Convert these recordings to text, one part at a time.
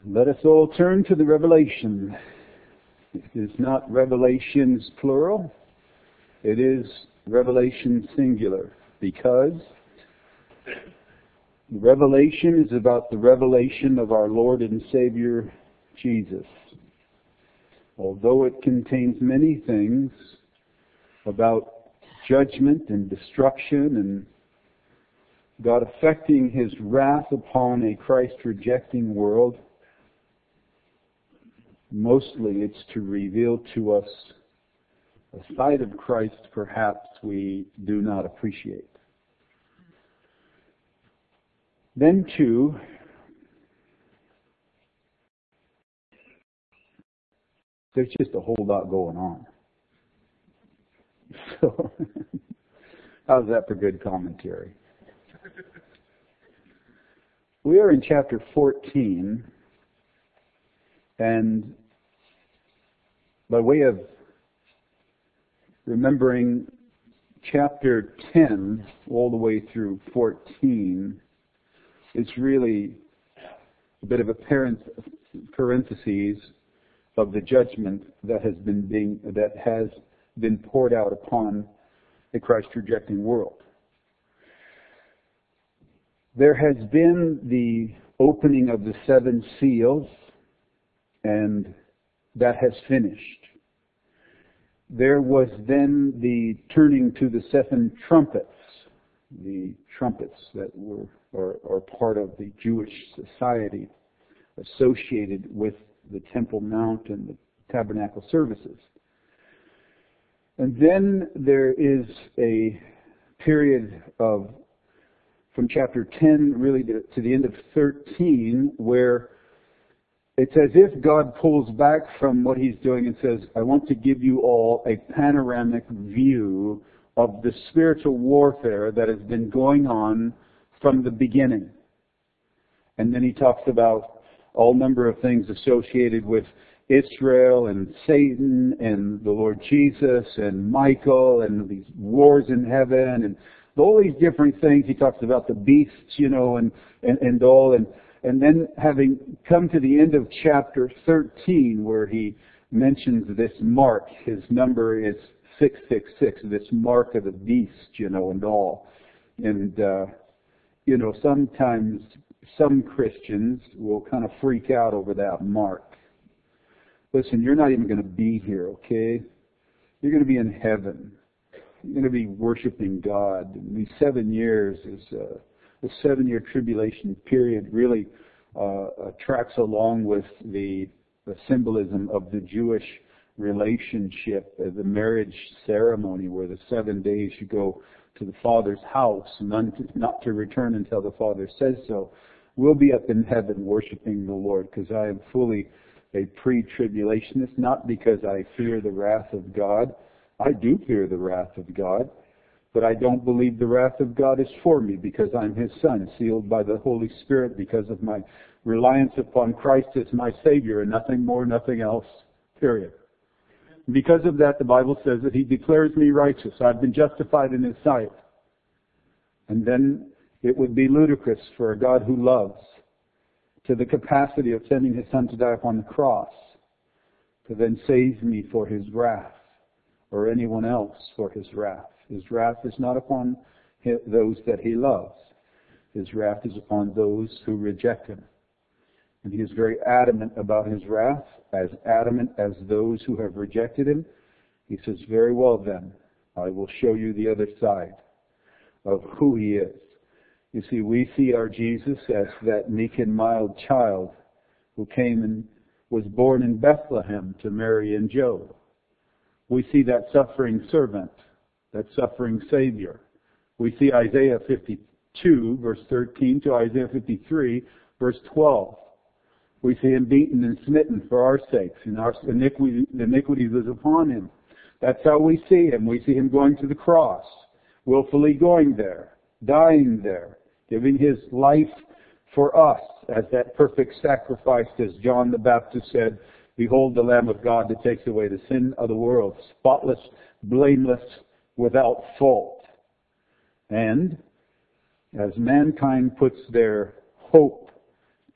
Let us all turn to the Revelation. It is not Revelations plural. It is Revelation singular, because the Revelation is about the revelation of our Lord and Savior Jesus. Although it contains many things about judgment and destruction and God effecting His wrath upon a Christ-rejecting world, mostly it's to reveal to us a side of Christ perhaps we do not appreciate. Then too, there's just a whole lot going on. So, how's that for good commentary? We are in chapter 14, and by way of remembering chapter 10 all the way through 14, it's really a bit of a parenthesis of the judgment that has been poured out upon a Christ-rejecting world. There has been the opening of the 7 seals, and that has finished. There was then the turning to the 7 trumpets, the trumpets that are part of the Jewish society associated with the Temple Mount and the tabernacle services. And then there is a period of from chapter 10 really to the end of 13, where it's as if God pulls back from what He's doing and says, I want to give you all a panoramic view of the spiritual warfare that has been going on from the beginning. And then He talks about all number of things associated with Israel and Satan and the Lord Jesus and Michael and these wars in heaven and all these different things. He talks about the beasts, and all. And then having come to the end of chapter 13, where he mentions this mark, his number is 666, this mark of the beast, and all. And, sometimes some Christians will kind of freak out over that mark. Listen, you're not even going to be here, okay? You're going to be in heaven. You're going to be worshiping God. And these 7 years is the 7-year tribulation period really tracks along with the symbolism of the Jewish relationship, the marriage ceremony, where the 7 days you go to the Father's house, not to return until the Father says so. We'll be up in heaven worshiping the Lord, because I am fully a pre-tribulationist, not because I fear the wrath of God. I do fear the wrath of God, but I don't believe the wrath of God is for me, because I'm His Son, sealed by the Holy Spirit because of my reliance upon Christ as my Savior, and nothing more, nothing else, period. Because of that, the Bible says that He declares me righteous. I've been justified in His sight. And then it would be ludicrous for a God who loves, to the capacity of sending His Son to die upon the cross, to then save me for His wrath, or anyone else for His wrath. His wrath is not upon those that He loves. His wrath is upon those who reject Him. And He is very adamant about His wrath, as adamant as those who have rejected Him. He says, very well then, I will show you the other side of who He is. You see, we see our Jesus as that meek and mild child who came and was born in Bethlehem to Mary and Joe. We see that suffering servant, that suffering Savior. We see Isaiah 52, verse 13, to Isaiah 53, verse 12. We see Him beaten and smitten for our sakes, and our iniquity was upon Him. That's how we see Him. We see Him going to the cross, willfully going there, dying there, giving His life for us as that perfect sacrifice, as John the Baptist said, behold the Lamb of God that takes away the sin of the world, spotless, blameless, without fault. And as mankind puts their hope,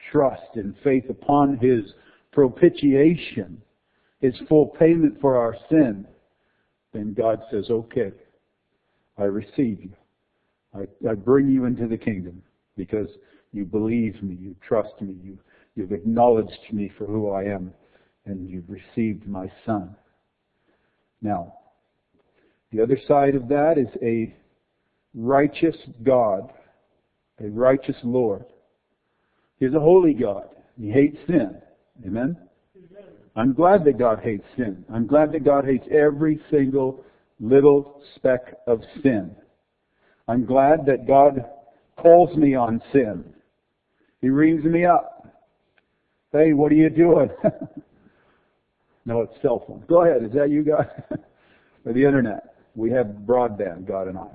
trust and faith upon His propitiation, His full payment for our sin, then God says, okay, I receive you. I bring you into the kingdom because you believe me, you trust me, you've acknowledged me for who I am, and you've received my Son. Now, the other side of that is a righteous God, a righteous Lord. He's a holy God. He hates sin. Amen? I'm glad that God hates sin. I'm glad that God hates every single little speck of sin. I'm glad that God calls me on sin. He rings me up. Hey, what are you doing? No, it's cell phone. Go ahead. Is that you guys? Or the internet? We have broadband, God and I.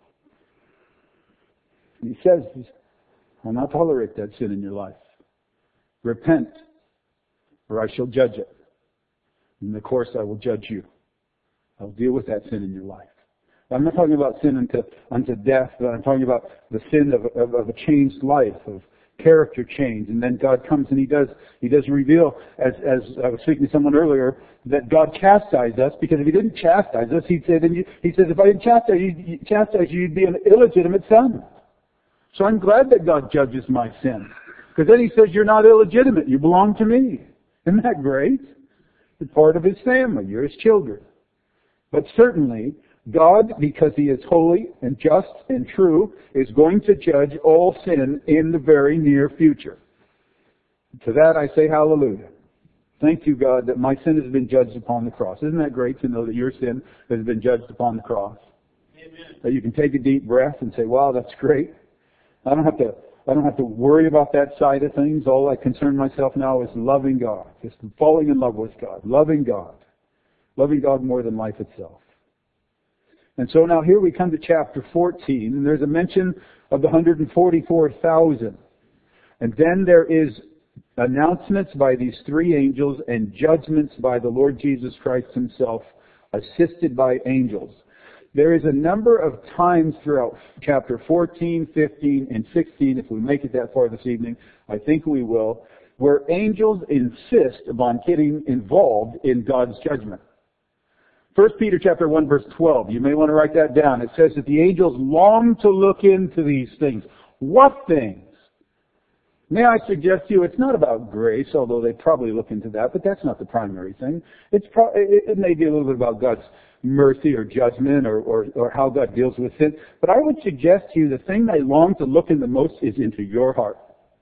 He says, I'll not tolerate that sin in your life. Repent, or I shall judge it. And of course, I will judge you. I'll deal with that sin in your life. I'm not talking about sin unto death, but I'm talking about the sin of a changed life, of character change. And then God comes and He does reveal, as I was speaking to someone earlier, that God chastised us, because if He didn't chastise us, He says, if I didn't chastise you, you'd be an illegitimate son. So I'm glad that God judges my sin. Because then He says, you're not illegitimate, you belong to me. Isn't that great? You're part of His family, you're His children. But certainly, God, because He is holy and just and true, is going to judge all sin in the very near future. To that I say hallelujah. Thank you, God, that my sin has been judged upon the cross. Isn't that great to know that your sin has been judged upon the cross? Amen. That you can take a deep breath and say, wow, that's great. I don't have to worry about that side of things. All I concern myself now is loving God. Just falling in love with God. Loving God. Loving God more than life itself. And so now here we come to chapter 14, and there's a mention of the 144,000. And then there is announcements by these three angels and judgments by the Lord Jesus Christ Himself, assisted by angels. There is a number of times throughout chapter 14, 15, and 16, if we make it that far this evening, I think we will, where angels insist upon getting involved in God's judgment. 1 Peter chapter 1 verse 12, you may want to write that down. It says that the angels long to look into these things. What things? May I suggest to you, it's not about grace, although they probably look into that, but that's not the primary thing. It may be a little bit about God's mercy or judgment or how God deals with sin. But I would suggest to you the thing they long to look in the most is into your heart.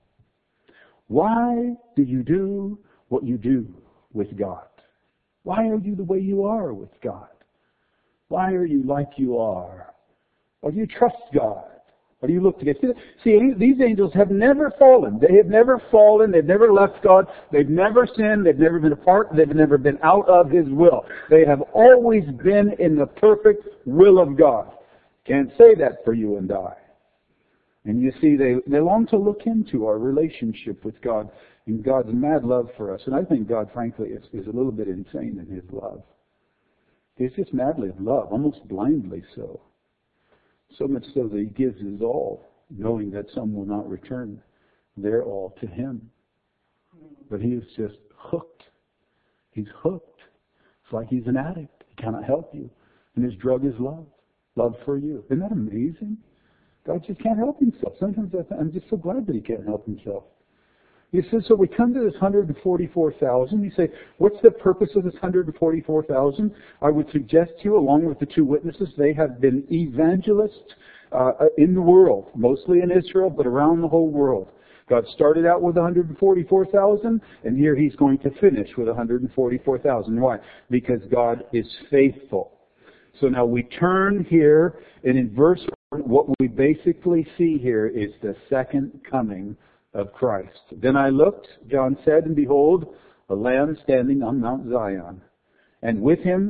Why do you do what you do with God? Why are you the way you are with God? Why are you like you are? Or do you trust God? Or do you look to get... See, these angels have never fallen. They have never fallen. They've never left God. They've never sinned. They've never been apart. They've never been out of His will. They have always been in the perfect will of God. Can't say that for you and I. And you see, they long to look into our relationship with God and God's mad love for us. And I think God, frankly, is a little bit insane in His love. He's just madly in love, almost blindly so. So much so that He gives His all, knowing that some will not return their all to Him. But He is just hooked. He's hooked. It's like He's an addict. He cannot help you. And His drug is love. Love for you. Isn't that amazing? God just can't help Himself. Sometimes I'm just so glad that He can't help Himself. He says, so we come to this 144,000. You say, what's the purpose of this 144,000? I would suggest to you, along with the two witnesses, they have been evangelists in the world, mostly in Israel, but around the whole world. God started out with 144,000, and here He's going to finish with 144,000. Why? Because God is faithful. So now we turn here, and in verse 1, what we basically see here is the second coming of Christ. Then I looked, John said, and behold, a Lamb standing on Mount Zion, and with Him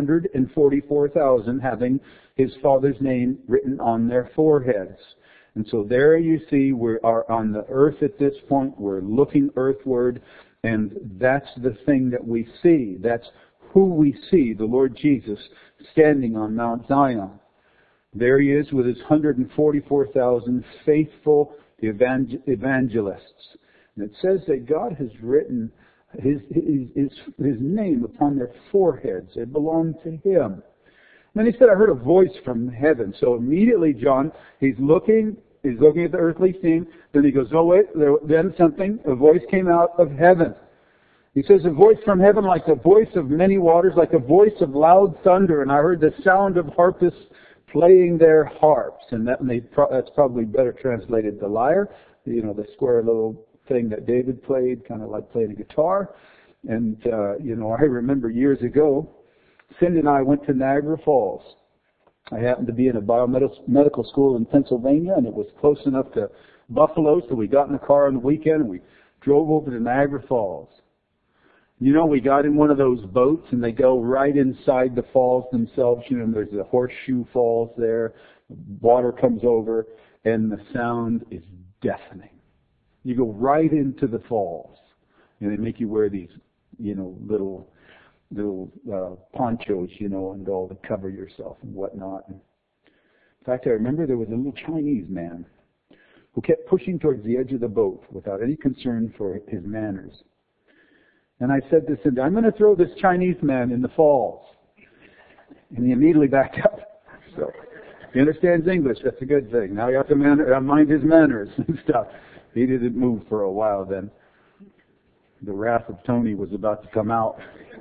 144,000, having His Father's name written on their foreheads. And so there you see we are on the earth at this point. We're looking earthward, and that's the thing that we see. That's who we see, the Lord Jesus standing on Mount Zion. There He is with His 144,000 faithful evangelists. And it says that God has written his name upon their foreheads. They belong to him. And then he said, I heard a voice from heaven. So immediately, John, he's looking at the earthly scene. Then he goes, oh wait, then a voice came out of heaven. He says, a voice from heaven like the voice of many waters, like a voice of loud thunder. And I heard the sound of harpists playing their harps. And that's probably better translated to lyre. You know, the square little thing that David played, kind of like playing a guitar. And, I remember years ago, Cindy and I went to Niagara Falls. I happened to be in a biomedical school in Pennsylvania, and it was close enough to Buffalo, so we got in the car on the weekend, and we drove over to Niagara Falls. We got in one of those boats, and they go right inside the falls themselves. There's a horseshoe falls there. Water comes over, and the sound is deafening. You go right into the falls, and they make you wear these, little ponchos, and all to cover yourself and whatnot. In fact, I remember there was a little Chinese man who kept pushing towards the edge of the boat without any concern for his manners. And I said to Cindy, I'm going to throw this Chinese man in the falls. And he immediately backed up. So, he understands English, that's a good thing. Now you have to mind his manners and stuff. He didn't move for a while then. The wrath of Tony was about to come out.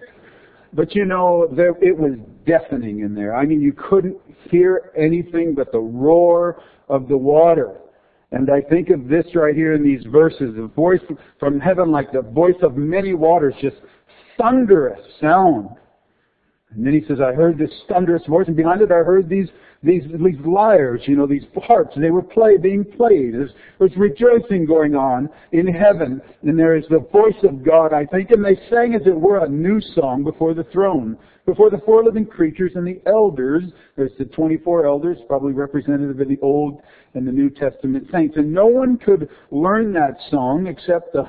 But it was deafening in there. I mean, you couldn't hear anything but the roar of the water. And I think of this right here in these verses, a voice from heaven like the voice of many waters, just thunderous sound. And then he says, I heard this thunderous voice, and behind it I heard these lyres, these harps. They were being played. There's rejoicing going on in heaven. And there is the voice of God, I think, and they sang as it were a new song before the throne, before the four living creatures and the elders. There's the 24 elders, probably representative of the Old and the New Testament saints. And no one could learn that song except the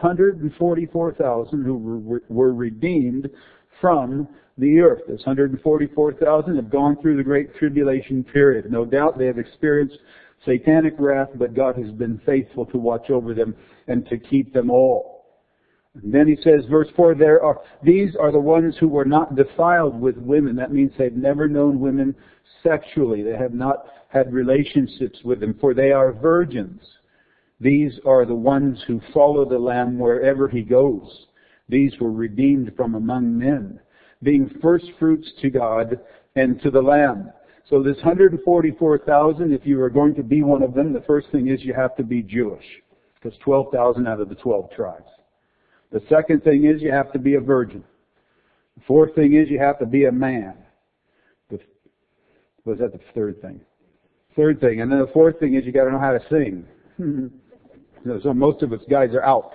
144,000 who were redeemed from the earth. This 144,000 have gone through the Great Tribulation period. No doubt they have experienced satanic wrath, but God has been faithful to watch over them and to keep them all. And then he says, verse 4, these are the ones who were not defiled with women. That means they've never known women sexually. They have not had relationships with them, for they are virgins. These are the ones who follow the Lamb wherever he goes. These were redeemed from among men, being first fruits to God and to the Lamb. So this 144,000, if you are going to be one of them, the first thing is you have to be Jewish, because 12,000 out of the 12 tribes. The second thing is you have to be a virgin. The fourth thing is you have to be a man. Was that the third thing? Third thing. And then the fourth thing is you got to know how to sing. So most of us guys are out.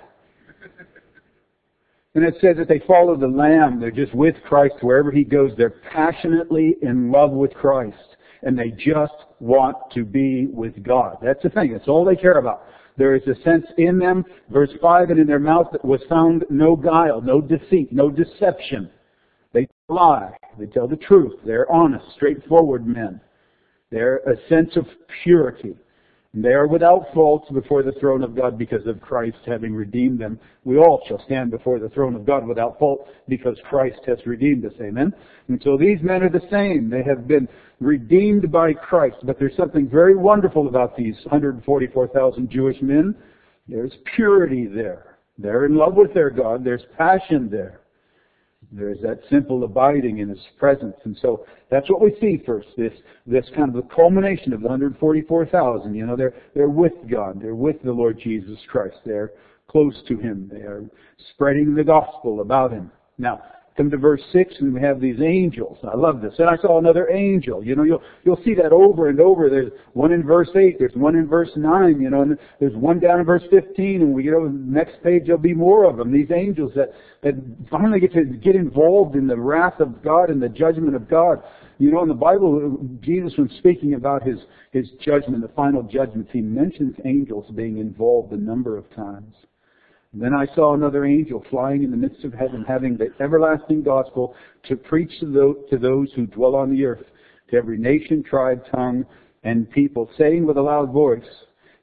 And it says that they follow the Lamb. They're just with Christ wherever he goes. They're passionately in love with Christ. And they just want to be with God. That's the thing. That's all they care about. There is a sense in them, verse 5, and in their mouth that was found no guile, no deceit, no deception. They lie. They tell the truth. They're honest, straightforward men. They're a sense of purity. And they are without fault before the throne of God because of Christ having redeemed them. We all shall stand before the throne of God without fault because Christ has redeemed us. Amen? And so these men are the same. They have been redeemed by Christ. But there's something very wonderful about these 144,000 Jewish men. There's purity there. They're in love with their God. There's passion there. There's that simple abiding in his presence. And so that's what we see first, this kind of the culmination of the 144,000. They're with God. They're with the Lord Jesus Christ. They're close to him. They are spreading the gospel about him. Now, come to verse 6, and we have these angels. I love this. And I saw another angel. You'll see that over and over. There's one in verse 8. There's one in verse 9. And there's one down in verse 15. And we get over the next page, there'll be more of them. These angels that finally get involved in the wrath of God and the judgment of God. In the Bible, Jesus, when speaking about his judgment, the final judgments, he mentions angels being involved a number of times. Then I saw another angel flying in the midst of heaven, having the everlasting gospel to preach to those who dwell on the earth, to every nation, tribe, tongue, and people, saying with a loud voice,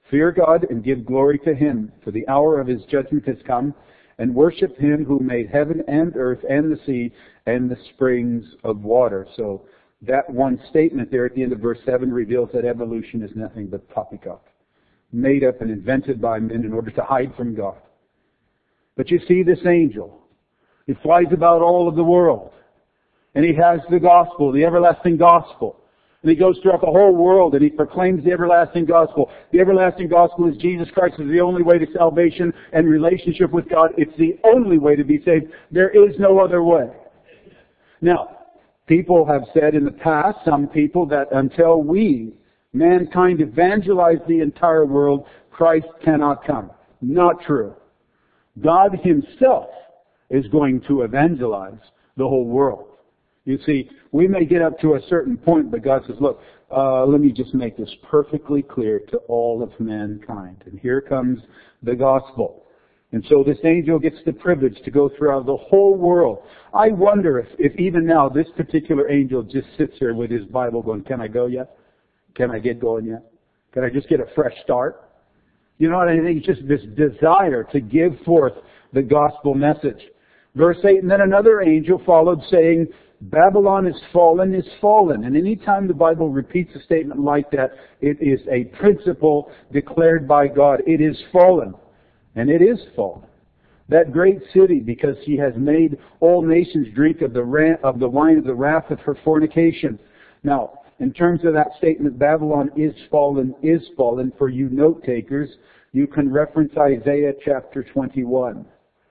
Fear God and give glory to Him, for the hour of His judgment has come, and worship Him who made heaven and earth and the sea and the springs of water. So that one statement there at the end of verse 7 reveals that evolution is nothing but poppycock, made up and invented by men in order to hide from God. But you see this angel, he flies about all of the world, and he has the gospel, the everlasting gospel. And he goes throughout the whole world and he proclaims the everlasting gospel. The everlasting gospel is Jesus Christ is the only way to salvation and relationship with God. It's the only way to be saved. There is no other way. Now, people have said in the past, some people, that until we, mankind, evangelize the entire world, Christ cannot come. Not true. God Himself is going to evangelize the whole world. You see, we may get up to a certain point, but God says, look, let me just make this perfectly clear to all of mankind. And here comes the gospel. And so this angel gets the privilege to go throughout the whole world. I wonder if even now this particular angel just sits here with his Bible going, can I go yet? Can I get going yet? Can I just get a fresh start? You know what I think? It's just this desire to give forth the gospel message. Verse 8, and then another angel followed saying, Babylon is fallen, is fallen. And any time the Bible repeats a statement like that, it is a principle declared by God. It is fallen. And it is fallen. That great city, because she has made all nations drink of the wine of the wrath of her fornication. Now, in terms of that statement, Babylon is fallen, for you note takers, you can reference Isaiah chapter 21.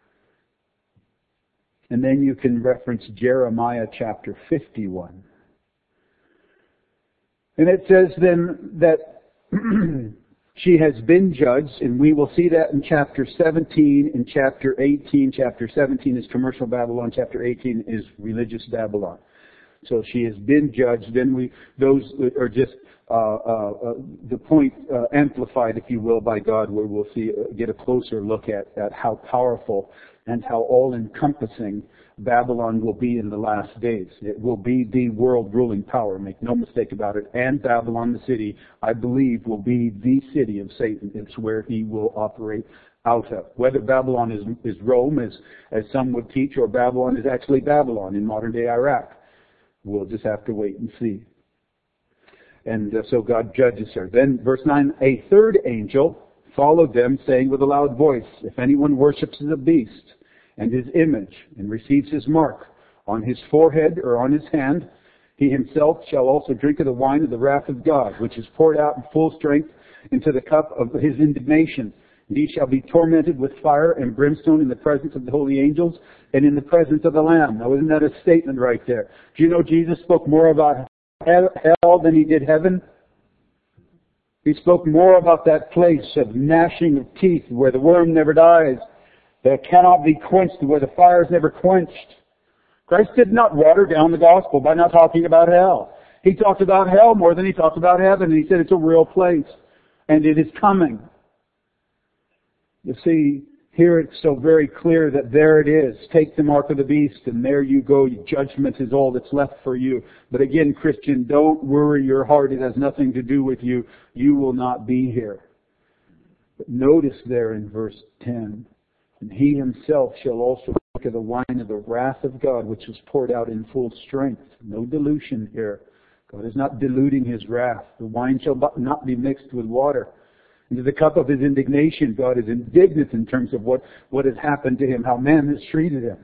And then you can reference Jeremiah chapter 51. And it says then that she has been judged, and we will see that in chapter 17, in chapter 18. Chapter 17 is commercial Babylon, chapter 18 is religious Babylon. So she has been judged. Then those are just the point amplified, if you will, by God, where we'll get a closer look at how powerful and how all-encompassing Babylon will be in the last days. It will be the world ruling power, make no mistake about it. And Babylon, the city, I believe, will be the city of Satan. It's where he will operate out of. Whether Babylon is Rome, as some would teach, or Babylon is actually Babylon in modern-day Iraq, we'll just have to wait and see. And so God judges her. Then, verse 9, a third angel followed them, saying with a loud voice, if anyone worships the beast and his image and receives his mark on his forehead or on his hand, he himself shall also drink of the wine of the wrath of God, which is poured out in full strength into the cup of his indignation. And he shall be tormented with fire and brimstone in the presence of the holy angels and in the presence of the Lamb. Now, isn't that a statement right there? Do you know Jesus spoke more about hell than he did heaven? He spoke more about that place of gnashing of teeth where the worm never dies, that cannot be quenched, where the fire is never quenched. Christ did not water down the gospel by not talking about hell. He talked about hell more than he talked about heaven, and he said it's a real place, and it is coming. You see, here it's so very clear that there it is. Take the mark of the beast, and there you go. Judgment is all that's left for you. But again, Christian, don't worry your heart. It has nothing to do with you. You will not be here. But notice there in verse 10, and he himself shall also drink of the wine of the wrath of God, which was poured out in full strength. No dilution here. God is not diluting his wrath. The wine shall not be mixed with water. Into the cup of his indignation, God is indignant in terms of what has happened to him, how man has treated him.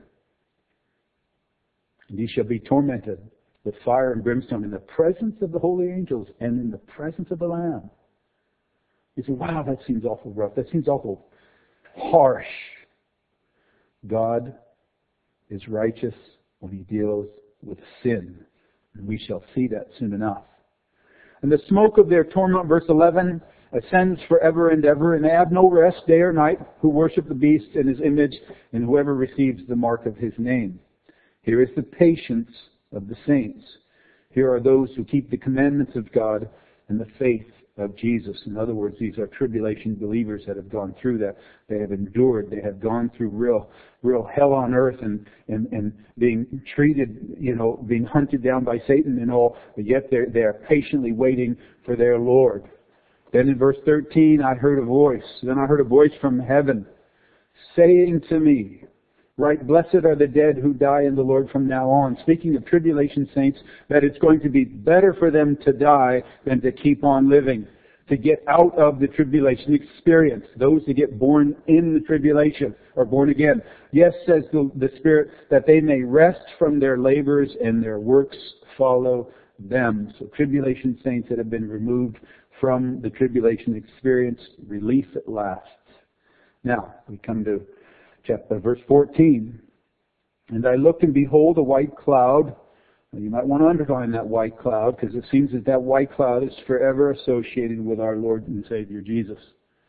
And he shall be tormented with fire and brimstone in the presence of the holy angels and in the presence of the Lamb. You say, wow, that seems awful rough. That seems awful harsh. God is righteous when he deals with sin. And we shall see that soon enough. And the smoke of their torment, verse 11, ascends forever and ever, and they have no rest day or night who worship the beast and his image, and whoever receives the mark of his name. Here is the patience of the saints. Here are those who keep the commandments of God and the faith of Jesus. In other words, these are tribulation believers that have gone through that. They have endured. They have gone through real hell on earth and being treated, being hunted down by Satan and all, but yet they are patiently waiting for their Lord. Then in verse 13, I heard a voice. Then I heard a voice from heaven saying to me, right, blessed are the dead who die in the Lord from now on. Speaking of tribulation saints, that it's going to be better for them to die than to keep on living. To get out of the tribulation experience. Those who get born in the tribulation are born again. Yes, says the Spirit, that they may rest from their labors and their works follow them. So tribulation saints that have been removed from the tribulation experience, relief at last. Now, we come to verse 14. And I looked and behold a white cloud. You might want to underline that white cloud because it seems that white cloud is forever associated with our Lord and Savior Jesus.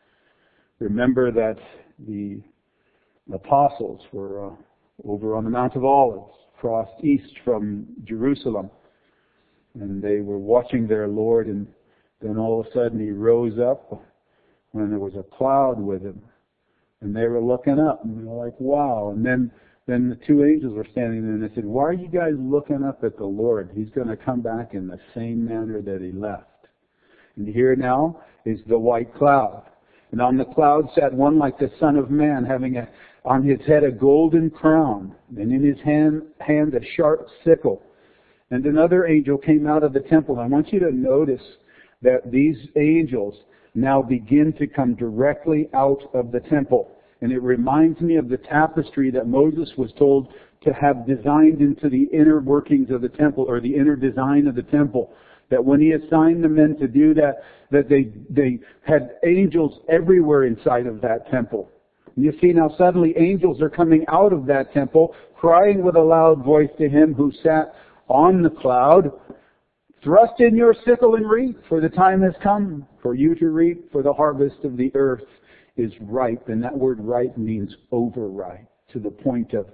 Remember that the apostles were over on the Mount of Olives, across east from Jerusalem. And they were watching their Lord, and then all of a sudden He rose up when there was a cloud with Him. And they were looking up, and they were like, wow. And then the two angels were standing there, and they said, why are you guys looking up at the Lord? He's going to come back in the same manner that He left. And here now is the white cloud. And on the cloud sat one like the Son of Man, having on his head a golden crown, and in his hand a sharp sickle. And another angel came out of the temple. I want you to notice that these angels now begin to come directly out of the temple. And it reminds me of the tapestry that Moses was told to have designed into the inner workings of the temple, or the inner design of the temple. That when he assigned the men to do that, that they had angels everywhere inside of that temple. And you see now suddenly angels are coming out of that temple, crying with a loud voice to Him who sat on the cloud, thrust in your sickle and reap, for the time has come for you to reap, for the harvest of the earth is ripe. And that word ripe means overripe, to the point of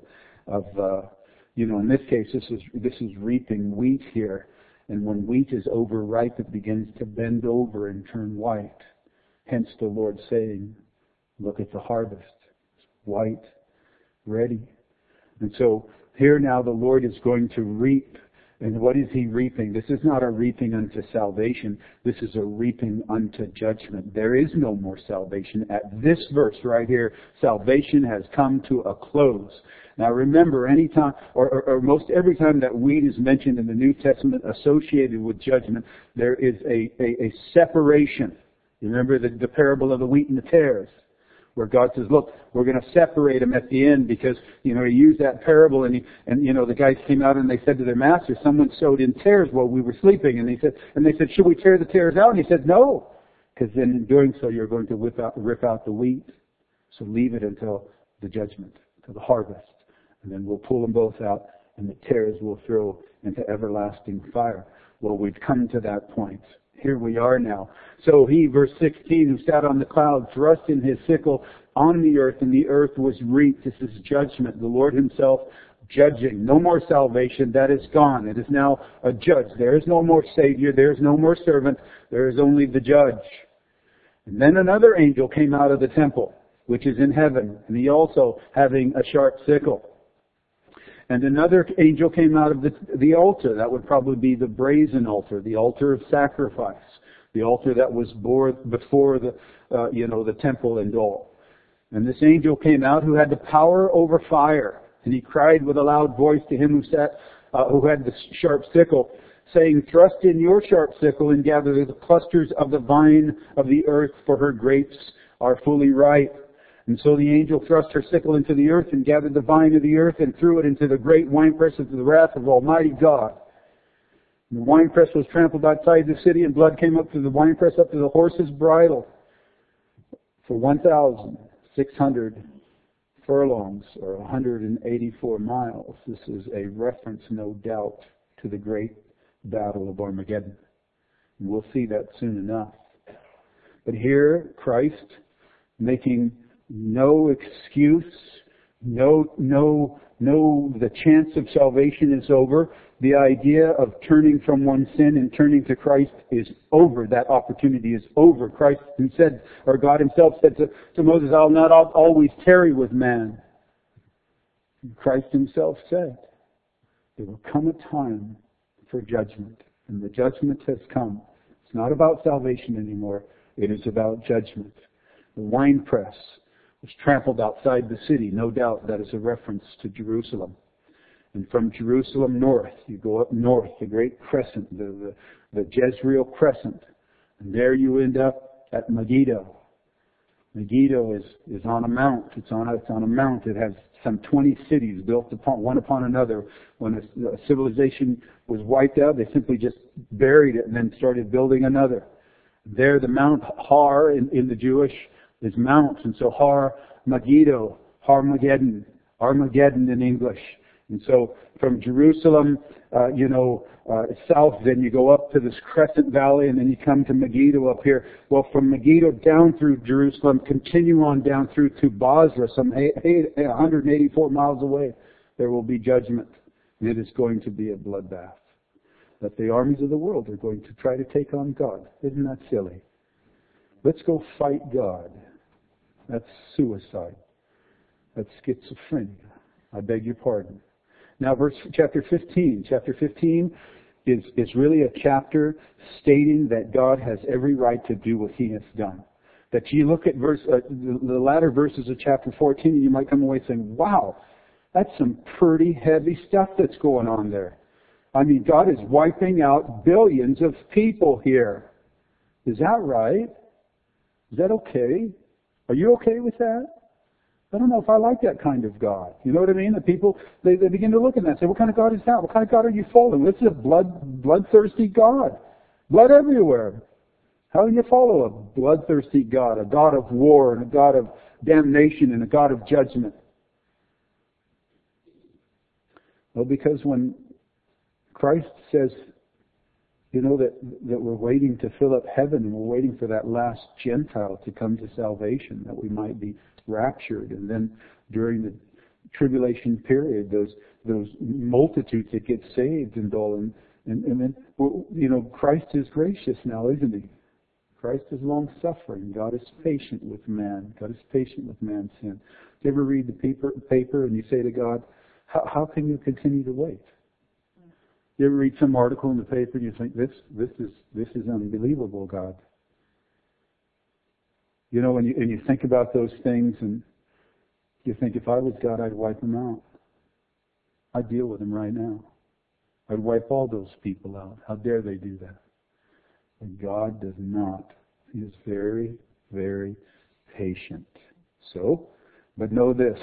in this case, this is reaping wheat here. And when wheat is overripe, it begins to bend over and turn white. Hence the Lord saying, look at the harvest. It's white, ready. And so here now the Lord is going to reap. And what is He reaping? This is not a reaping unto salvation. This is a reaping unto judgment. There is no more salvation. At this verse right here, salvation has come to a close. Now remember, anytime, or most every time that wheat is mentioned in the New Testament associated with judgment, there is a separation. You remember the parable of the wheat and the tares, where God says, look, we're going to separate them at the end, because, He used that parable, and the guys came out and they said to their master, someone sowed in tares while we were sleeping. And they said, should we tear the tares out? And He said, no, because then in doing so, you're going to rip out the wheat. So leave it until the judgment, until the harvest. And then we'll pull them both out, and the tares will throw into everlasting fire. Well, we've come to that point. Here we are now. So He, verse 16, who sat on the cloud, thrust in his sickle on the earth, and the earth was reaped. This is judgment. The Lord Himself judging. No more salvation. That is gone. It is now a judge. There is no more Savior. There is no more servant. There is only the judge. And then another angel came out of the temple, which is in heaven, and he also having a sharp sickle. And another angel came out of the altar. That would probably be the brazen altar, the altar of sacrifice, the altar that was before the temple and all. And this angel came out who had the power over fire, and he cried with a loud voice to him who had the sharp sickle, saying, thrust in your sharp sickle and gather the clusters of the vine of the earth, for her grapes are fully ripe. And so the angel thrust her sickle into the earth and gathered the vine of the earth and threw it into the great winepress of the wrath of Almighty God. And the winepress was trampled outside the city, and blood came up through the winepress up to the horse's bridle for 1,600 furlongs, or 184 miles. This is a reference, no doubt, to the great battle of Armageddon. And we'll see that soon enough. But here, Christ making no excuse, the chance of salvation is over. The idea of turning from one's sin and turning to Christ is over. That opportunity is over. Christ said, or God Himself said to Moses, I'll not always tarry with man. Christ Himself said, there will come a time for judgment. And the judgment has come. It's not about salvation anymore. It is about judgment. The winepress was trampled outside the city. No doubt that is a reference to Jerusalem. And from Jerusalem north, you go up north, the great crescent, the Jezreel crescent. And there you end up at Megiddo. Megiddo is on a mount. It's on a mount. It has some 20 cities built one upon another. When a civilization was wiped out, they simply just buried it and then started building another. There, the Mount Har in the Jewish is mounts, and so Har Megiddo, Harmageddon, Armageddon in English. And so from Jerusalem, south, then you go up to this Crescent Valley, and then you come to Megiddo up here. Well, from Megiddo down through Jerusalem, continue on down through to Basra, some 184 miles away, there will be judgment. And it is going to be a bloodbath. That the armies of the world are going to try to take on God. Isn't that silly? Let's go fight God. That's suicide. That's schizophrenia. I beg your pardon. Now, chapter 15. Chapter 15 is really a chapter stating that God has every right to do what He has done. That you look at the latter verses of chapter 14, and you might come away saying, wow, that's some pretty heavy stuff that's going on there. I mean, God is wiping out billions of people here. Is that right? Is that okay? Are you okay with that? I don't know if I like that kind of God. You know what I mean? The people, they begin to look at that and say, what kind of God is that? What kind of God are you following? This is a bloodthirsty God. Blood everywhere. How can you follow a bloodthirsty God? A God of war and a God of damnation and a God of judgment? Well, because when Christ says, that we're waiting to fill up heaven, and we're waiting for that last Gentile to come to salvation, that we might be raptured. And then during the tribulation period, those multitudes that get saved and all. And then, Christ is gracious now, isn't He? Christ is long-suffering. God is patient with man. God is patient with man's sin. Do you ever read the paper and you say to God, how can you continue to wait? You ever read some article in the paper and you think, this is unbelievable, God. And you think about those things and you think, if I was God, I'd wipe them out. I'd deal with them right now. I'd wipe all those people out. How dare they do that? But God does not. He is very, very patient. So, but know this,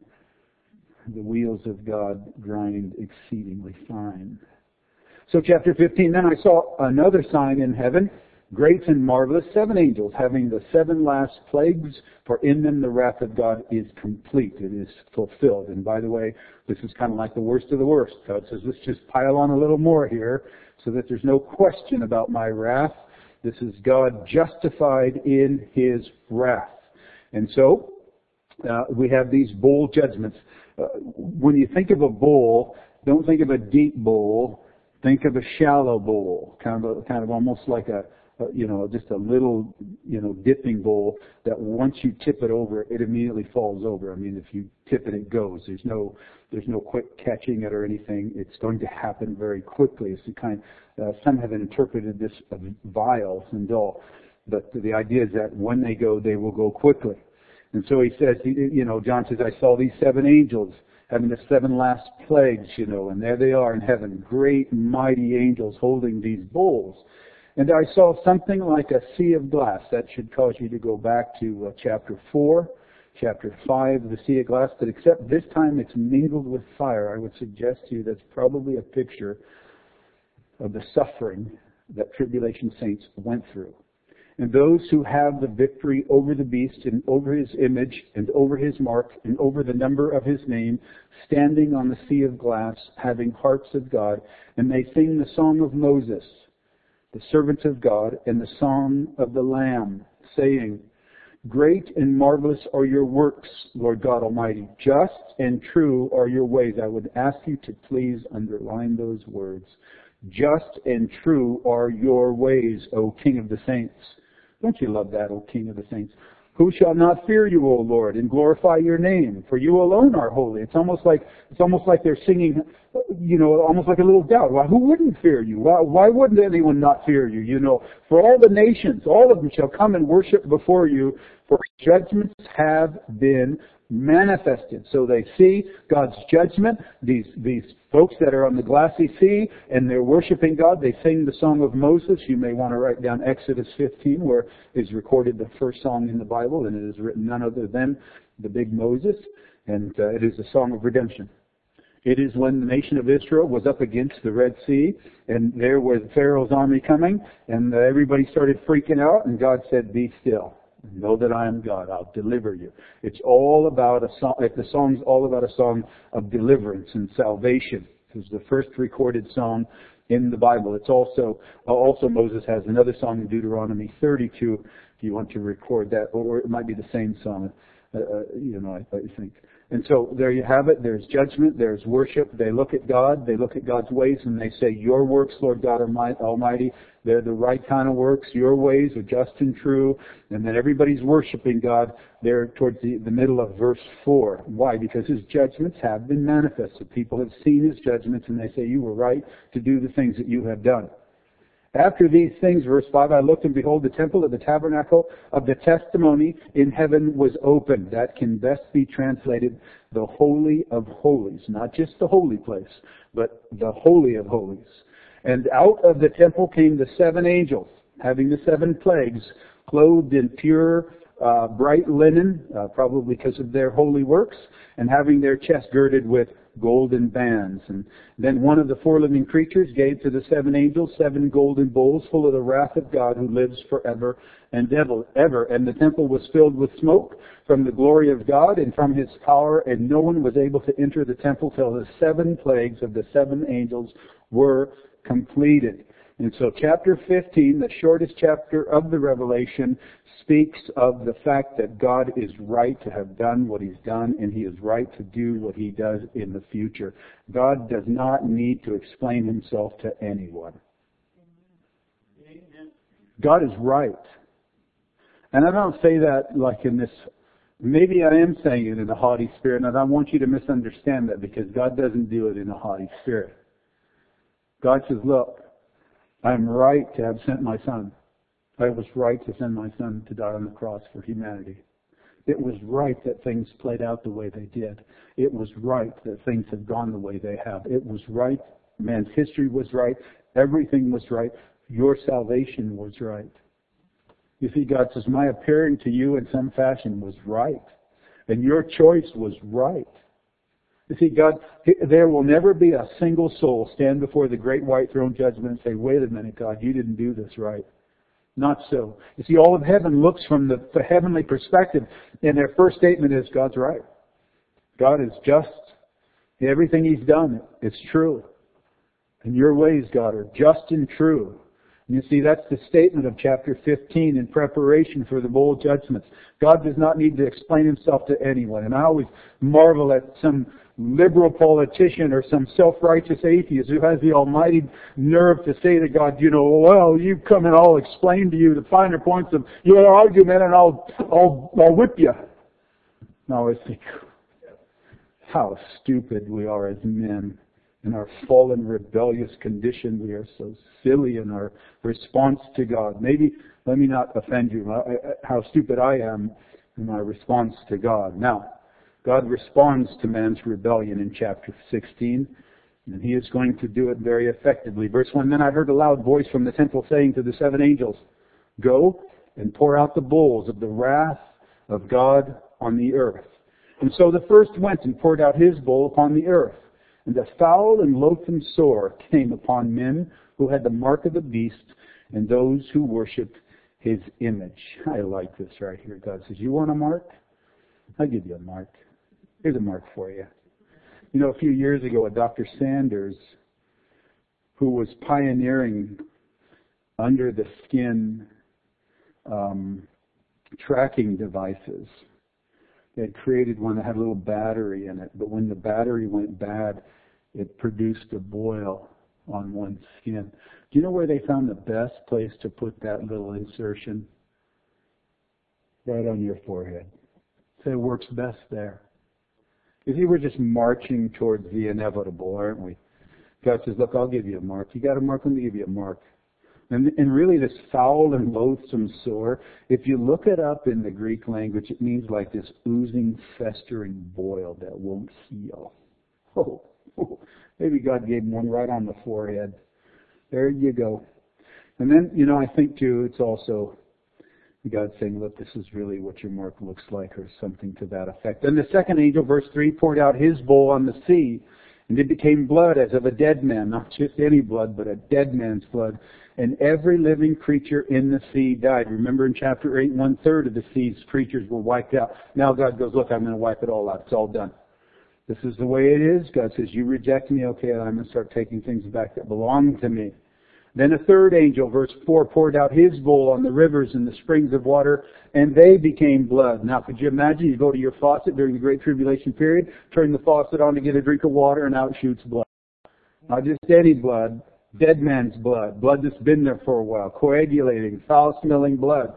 the wheels of God grind exceedingly fine. So chapter 15, then I saw another sign in heaven, great and marvelous, 7 angels having the 7 last plagues, for in them the wrath of God is complete. It is fulfilled. And by the way, this is kind of like the worst of the worst. God says, let's just pile on a little more here so that there's no question about my wrath. This is God justified in His wrath. And so, we have these bowl judgments. When you think of a bowl, don't think of a deep bowl. Think of a shallow bowl, kind of almost like just a little, dipping bowl that once you tip it over, it immediately falls over. I mean, if you tip it, it goes. There's no quick catching it or anything. It's going to happen very quickly. It's the kind. Some have interpreted this of vials and all, but the idea is that when they go, they will go quickly. And so he says, John says, I saw these 7 angels having the 7 last plagues, and there they are in heaven, great mighty angels holding these bowls. And I saw something like a sea of glass. That should cause you to go back to chapter 4, chapter 5, the sea of glass, but except this time it's mingled with fire. I would suggest to you that's probably a picture of the suffering that tribulation saints went through. And those who have the victory over the beast and over his image and over his mark and over the number of his name, standing on the sea of glass, having harps of God, and they sing the song of Moses, the servant of God, and the song of the Lamb, saying, great and marvelous are your works, Lord God Almighty. Just and true are your ways. I would ask you to please underline those words. Just and true are your ways, O King of the saints. Don't you love that, O King of the saints? Who shall not fear you, O Lord, and glorify your name? For you alone are holy. It's almost like they're singing, almost like a little doubt. Why, who wouldn't fear you? Why wouldn't anyone not fear you? For all the nations, all of them shall come and worship before you, for judgments have been manifested. So they see God's judgment, these folks that are on the glassy sea, and they're worshiping God. They sing the Song of Moses. You may want to write down Exodus 15, where is recorded the first song in the Bible, and it is written none other than the big Moses, and it is a song of redemption. It is when the nation of Israel was up against the Red Sea, and there was Pharaoh's army coming, and everybody started freaking out, and God said, "Be still. Know that I am God. I'll deliver you." It's all about a song. The song's all about a song of deliverance and salvation. It was the first recorded song in the Bible. It's also Moses has another song in Deuteronomy 32. If you want to record that, or it might be the same song. I think. And so there you have it. There's judgment. There's worship. They look at God. They look at God's ways, and they say, "Your works, Lord God Almighty, they're the right kind of works. Your ways are just and true." And then everybody's worshiping God there towards the middle of verse 4. Why? Because His judgments have been manifested. People have seen His judgments, and they say, "You were right to do the things that you have done." After these things, verse 5, I looked and behold the temple of the tabernacle of the testimony in heaven was opened. That can best be translated the Holy of Holies. Not just the holy place, but the Holy of Holies. And out of the temple came the 7 angels, having the 7 plagues, clothed in pure, bright linen, probably because of their holy works, and having their chests girded with golden bands. And then one of the 4 living creatures gave to the 7 angels 7 golden bowls full of the wrath of God who lives forever and ever. And the temple was filled with smoke from the glory of God and from His power, and no one was able to enter the temple till the 7 plagues of the 7 angels were completed. And so chapter 15, the shortest chapter of the Revelation, speaks of the fact that God is right to have done what He's done, and He is right to do what He does in the future. God does not need to explain Himself to anyone. God is right. And I don't say that like in this, maybe I am saying it in a haughty spirit, and I don't want you to misunderstand that, because God doesn't do it in a haughty spirit. God says, "Look, I'm right to have sent my Son. I was right to send my Son to die on the cross for humanity. It was right that things played out the way they did. It was right that things have gone the way they have. It was right. Man's history was right. Everything was right. Your salvation was right." You see, God says, my appearing to you in some fashion was right. And your choice was right. You see, God, there will never be a single soul stand before the great white throne judgment and say, "Wait a minute, God, you didn't do this right." Not so. You see, all of heaven looks from the heavenly perspective, and their first statement is, God's right. God is just. Everything He's done, it's true. And your ways, God, are just and true. And you see, that's the statement of chapter 15 in preparation for the bowl judgments. God does not need to explain Himself to anyone. And I always marvel at some liberal politician or some self-righteous atheist who has the almighty nerve to say to God, "Well, you come and I'll explain to you the finer points of your argument, and I'll whip you." Now I think, how stupid we are as men. In our fallen, rebellious condition, we are so silly in our response to God. Maybe, let me not offend you, how stupid I am in my response to God. Now, God responds to man's rebellion in chapter 16, and He is going to do it very effectively. Verse 1, "Then I heard a loud voice from the temple saying to the 7 angels, 'Go and pour out the bowls of the wrath of God on the earth.' And so the first went and poured out his bowl upon the earth. And a foul and loathsome sore came upon men who had the mark of the beast and those who worshipped His image." I like this right here. God says, "You want a mark? I'll give you a mark. Here's a mark for you." A few years ago, Dr. Sanders, who was pioneering under the skin tracking devices, they had created one that had a little battery in it, but when the battery went bad, it produced a boil on one's skin. Do you know where they found the best place to put that little insertion? Right on your forehead. So it works best there. You see, we're just marching towards the inevitable, aren't we? God says, look, I'll give you a mark. You got a mark? Let me give you a mark. And really this foul and loathsome sore, if you look it up in the Greek language, it means like this oozing, festering boil that won't heal. Oh, maybe God gave him one right on the forehead. There you go. And then, I think too, it's also God saying, look, this is really what your mark looks like, or something to that effect. Then the second angel, verse 3, poured out his bowl on the sea, and it became blood as of a dead man, not just any blood, but a dead man's blood. And every living creature in the sea died. Remember in chapter 8, 1/3 of the sea's creatures were wiped out. Now God goes, look, I'm going to wipe it all out. It's all done. This is the way it is. God says, you reject me, okay, I'm going to start taking things back that belong to me. Then a third angel, verse 4, poured out his bowl on the rivers and the springs of water, and they became blood. Now, could you imagine you go to your faucet during the Great Tribulation period, turn the faucet on to get a drink of water, and out shoots blood. Not just any blood, dead man's blood, blood that's been there for a while, coagulating, foul-smelling blood.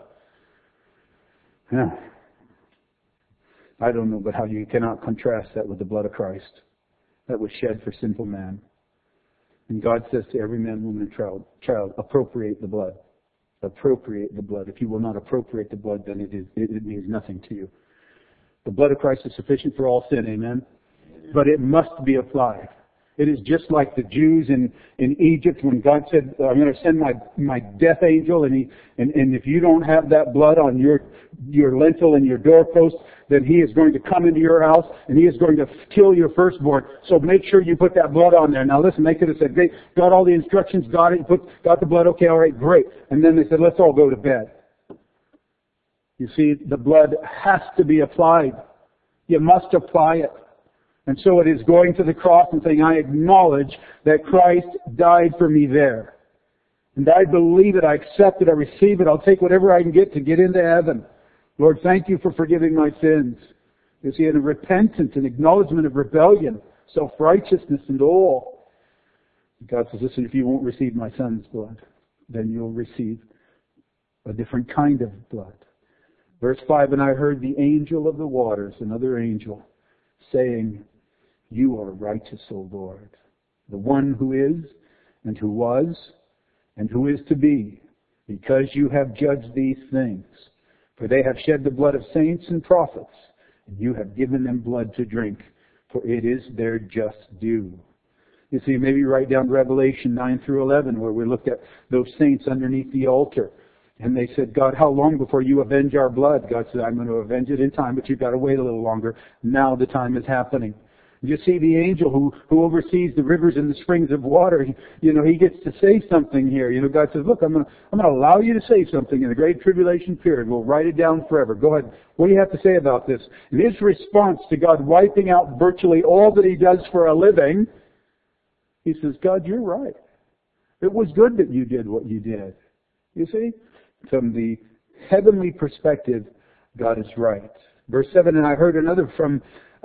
I don't know, but how you cannot contrast that with the blood of Christ that was shed for sinful man. And God says to every man, woman, and child, appropriate the blood. Appropriate the blood. If you will not appropriate the blood, then it means nothing to you. The blood of Christ is sufficient for all sin, amen? But it must be applied. It is just like the Jews in Egypt when God said, I'm going to send my death angel, and if you don't have that blood on your lintel and your doorpost, then he is going to come into your house and he is going to kill your firstborn. So make sure you put that blood on there. Now listen, they could have said, they got all the instructions, got it, got the blood, okay, all right, great. And then they said, let's all go to bed. You see, the blood has to be applied. You must apply it. And so it is going to the cross and saying, I acknowledge that Christ died for me there. And I believe it, I accept it, I receive it, I'll take whatever I can get to get into heaven. Lord, thank you for forgiving my sins. You see, in a repentance, an acknowledgement of rebellion, self-righteousness and all. God says, listen, if you won't receive my son's blood, then you'll receive a different kind of blood. Verse 5, and I heard the angel of the waters, another angel, saying, you are righteous, O Lord, the one who is, and who was, and who is to be, because you have judged these things. For they have shed the blood of saints and prophets, and you have given them blood to drink, for it is their just due. You see, maybe write down Revelation 9 through 11, where we looked at those saints underneath the altar. And they said, God, how long before you avenge our blood? God said, I'm going to avenge it in time, but you've got to wait a little longer. Now the time is happening. You see the angel who oversees the rivers and the springs of water, he gets to say something here. God says, look, I'm going to allow you to say something in the Great Tribulation period. We'll write it down forever. Go ahead. What do you have to say about this? In his response to God wiping out virtually all that he does for a living, he says, God, you're right. It was good that you did what you did. You see? From the heavenly perspective, God is right. Verse 7, and I heard another from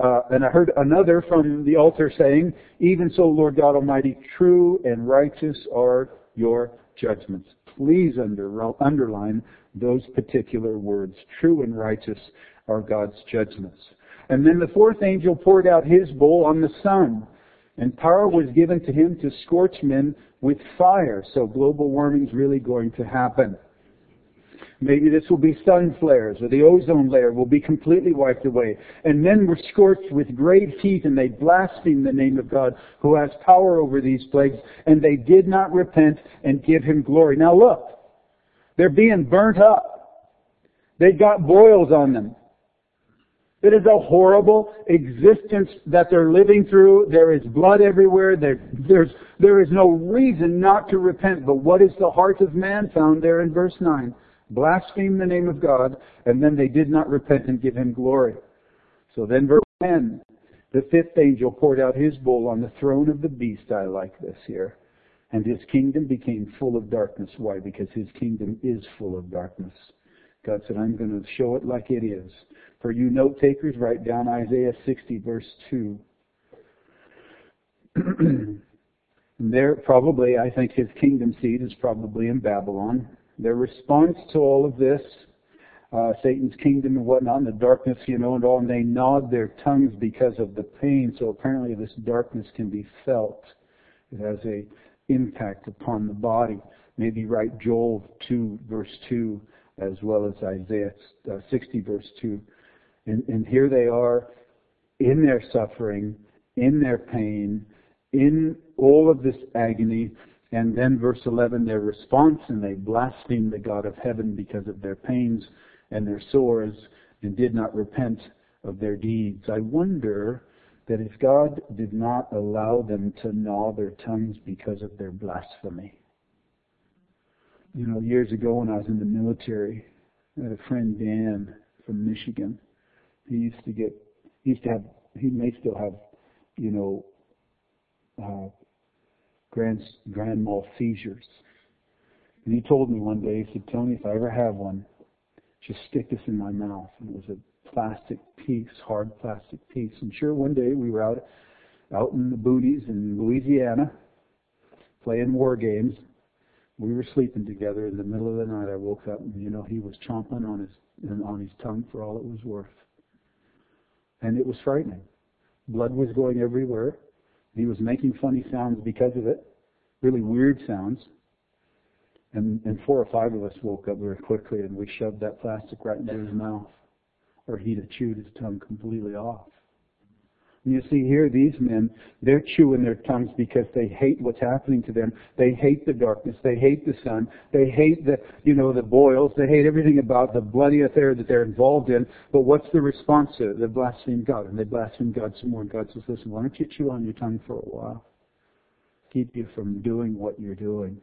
the altar saying, even so, Lord God Almighty, true and righteous are your judgments. Please underline those particular words. True and righteous are God's judgments. And then the fourth angel poured out his bowl on the sun, and power was given to him to scorch men with fire. So global warming is really going to happen. Maybe this will be sun flares, or the ozone layer will be completely wiped away. And men were scorched with great heat, and they blasphemed the name of God, who has power over these plagues, and they did not repent and give him glory. Now look, they're being burnt up. They got boils on them. It is a horrible existence that they're living through. There is blood everywhere. There is no reason not to repent. But what is the heart of man found there in verse 9? Blaspheme the name of God, and then they did not repent and give him glory. So then verse 10, the fifth angel poured out his bowl on the throne of the beast. I like this here. And his kingdom became full of darkness. Why? Because his kingdom is full of darkness. God said, I'm going to show it like it is. For you note takers, write down Isaiah 60 verse 2. There probably, I think his kingdom seat is probably in Babylon. Their response to all of this, Satan's kingdom and whatnot, and the darkness, and all, and they gnawed their tongues because of the pain. So apparently this darkness can be felt. It has a impact upon the body. Maybe write Joel 2, verse 2, as well as Isaiah 60, verse 2. And here they are in their suffering, in their pain, in all of this agony. And then verse 11, their response, and they blasphemed the God of heaven because of their pains and their sores, and did not repent of their deeds. I wonder that if God did not allow them to gnaw their tongues because of their blasphemy. Years ago when I was in the military, I had a friend, Dan, from Michigan. He may still have, grand mal seizures. And he told me one day, he said, Tony, if I ever have one, just stick this in my mouth. And it was a plastic piece, hard plastic piece. And sure, one day we were out in the boonies in Louisiana, playing war games. We were sleeping together. In the middle of the night, I woke up and, he was chomping on his tongue for all it was worth. And it was frightening. Blood was going everywhere. He was making funny sounds because of it, really weird sounds. And 4 or 5 of us woke up very quickly, and we shoved that plastic right into his mouth, or he'd have chewed his tongue completely off. And you see here, these men, they're chewing their tongues because they hate what's happening to them. They hate the darkness. They hate the sun. They hate the boils. They hate everything about the bloody affair that they're involved in. But what's the response to it? They blaspheme God, and they blaspheme God some more. And God says, listen, why don't you chew on your tongue for a while? Keep you from doing what you're doing.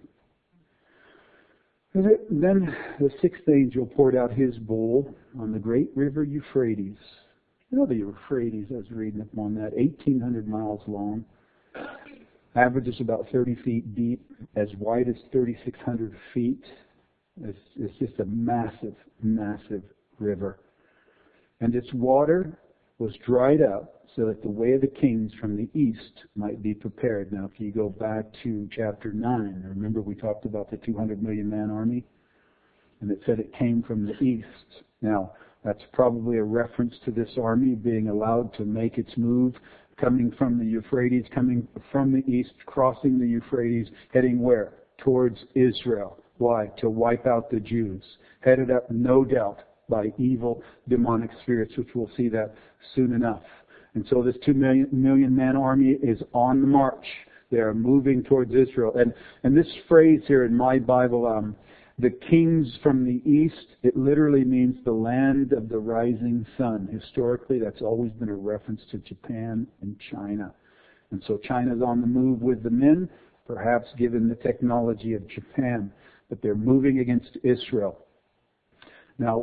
And then the 6th angel poured out his bowl on the great river Euphrates. The Euphrates, I was reading up on that, 1,800 miles long, averages about 30 feet deep, as wide as 3,600 feet. It's just a massive, massive river. And its water was dried up so that the way of the kings from the east might be prepared. Now, if you go back to chapter 9, remember we talked about the 200 million man army? And it said it came from the east. Now, that's probably a reference to this army being allowed to make its move, coming from the Euphrates, coming from the east, crossing the Euphrates, heading where? Towards Israel. Why? To wipe out the Jews. Headed up, no doubt, by evil demonic spirits, which we'll see that soon enough. And so this 2 million man army is on the march. They are moving towards Israel. And this phrase here in my Bible, the kings from the east, it literally means the land of the rising sun. Historically, that's always been a reference to Japan and China. And so China's on the move with the men, perhaps given the technology of Japan. But they're moving against Israel. Now,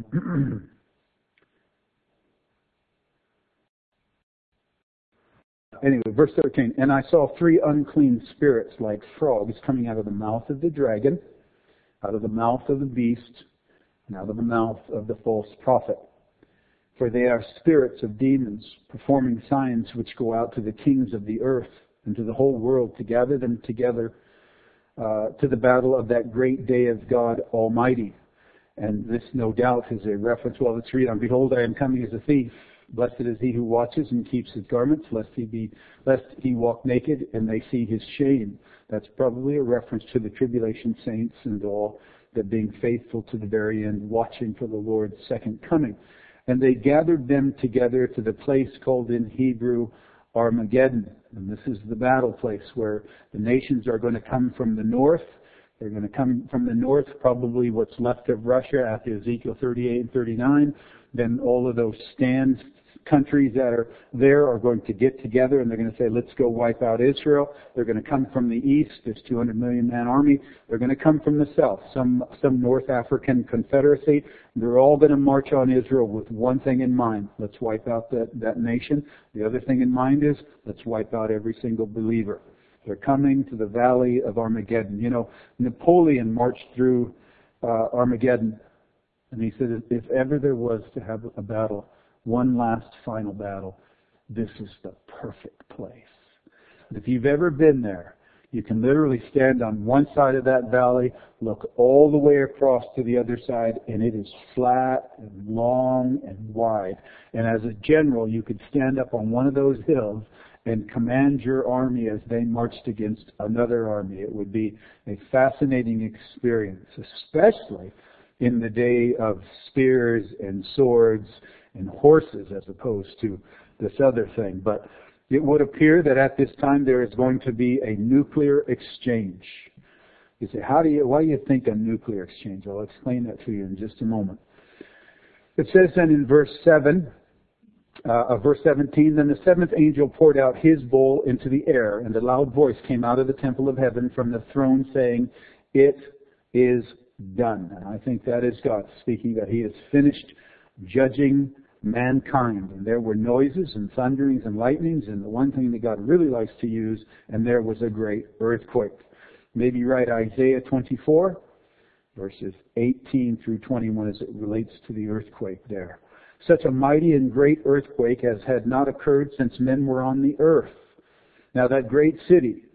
anyway, verse 13. And I saw 3 unclean spirits like frogs coming out of the mouth of the dragon, out of the mouth of the beast, and out of the mouth of the false prophet. For they are spirits of demons, performing signs which go out to the kings of the earth and to the whole world to gather them together to the battle of that great day of God Almighty. And this, no doubt, is a reference. Well, let's read on. Behold, I am coming as a thief. Blessed is he who watches and keeps his garments, lest he walk naked and they see his shame. That's probably a reference to the tribulation saints and all that being faithful to the very end, watching for the Lord's second coming. And they gathered them together to the place called in Hebrew Armageddon. And this is the battle place where the nations are going to come from the north. They're going to come from the north, probably what's left of Russia after Ezekiel 38 and 39. Then all of those countries that are there are going to get together and they're going to say, let's go wipe out Israel. They're going to come from the east, this 200 million man army. They're going to come from the south, some North African confederacy. They're all going to march on Israel with one thing in mind. Let's wipe out that nation. The other thing in mind is, let's wipe out every single believer. They're coming to the valley of Armageddon. Napoleon marched through Armageddon, and he said, if ever there was to have a battle, one last final battle, this is the perfect place. And if you've ever been there, You can literally stand on one side of that valley, look all the way across to the other side, and it is flat and long and wide. And as a general, you could stand up on one of those hills and command your army as they marched against another army. It would be a fascinating experience, especially in the day of spears and swords and horses as opposed to this other thing. But it would appear that at this time there is going to be a nuclear exchange. You say, why do you think a nuclear exchange? I'll explain that to you in just a moment. It says then in verse 17, then the seventh angel poured out his bowl into the air, and a loud voice came out of the temple of heaven from the throne saying, "It is done." And I think that is God speaking, that He has finished judging mankind. And there were noises and thunderings and lightnings, and the one thing that God really likes to use, and there was a great earthquake. Maybe write Isaiah 24, verses 18 through 21 as it relates to the earthquake there. Such a mighty and great earthquake as had not occurred since men were on the earth. Now that great city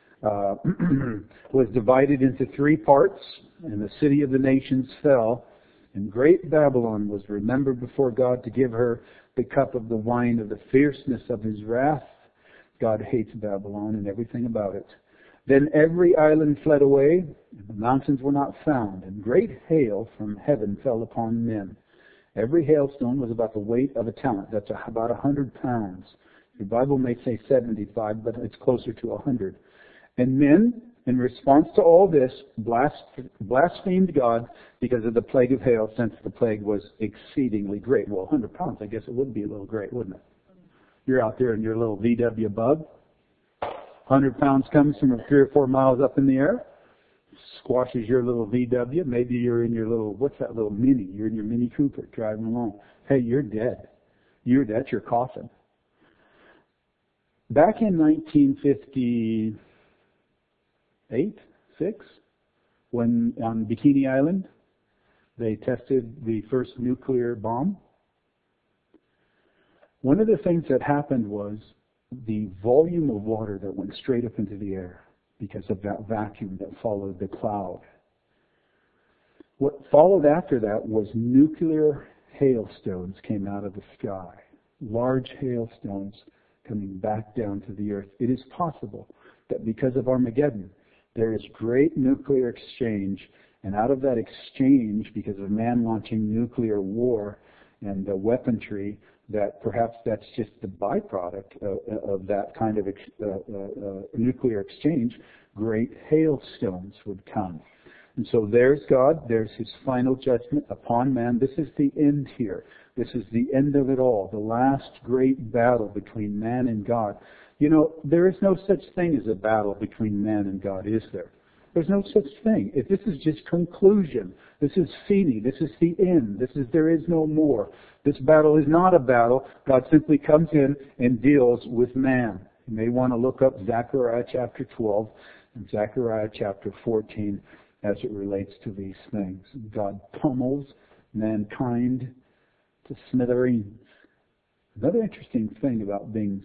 was divided into 3 parts, and the city of the nations fell. And great Babylon was remembered before God to give her the cup of the wine of the fierceness of His wrath. God hates Babylon and everything about it. Then every island fled away, and the mountains were not found, and great hail from heaven fell upon men. Every hailstone was about the weight of a talent. That's about 100 pounds. Your Bible may say 75, but it's closer to 100. And men, in response to all this, blasphemed God because of the plague of hail, since the plague was exceedingly great. Well, 100 pounds, I guess it would be a little great, wouldn't it? You're out there in your little VW bug. 100 pounds comes from 3 or 4 miles up in the air, squashes your little VW. Maybe you're in your little, what's that little Mini? You're in your Mini Cooper driving along. Hey, you're dead. That's your coffin. Back in 1958, 6, when on Bikini Island, they tested the first nuclear bomb. One of the things that happened was the volume of water that went straight up into the air because of that vacuum that followed the cloud. What followed after that was nuclear hailstones came out of the sky. Large hailstones coming back down to the earth. It is possible that because of Armageddon, there is great nuclear exchange, and out of that exchange, because of man launching nuclear war and weaponry, that perhaps that's just the byproduct of that kind of nuclear exchange, great hailstones would come. And so there's God, there's His final judgment upon man. This is the end here. This is the end of it all, the last great battle between man and God. You know, there is no such thing as a battle between man and God, is there? There's no such thing. This is just conclusion. This is fini. This is the end. There is no more. This battle is not a battle. God simply comes in and deals with man. You may want to look up Zechariah chapter 12 and Zechariah chapter 14 as it relates to these things. God pummels mankind to smithereens. Another interesting thing about being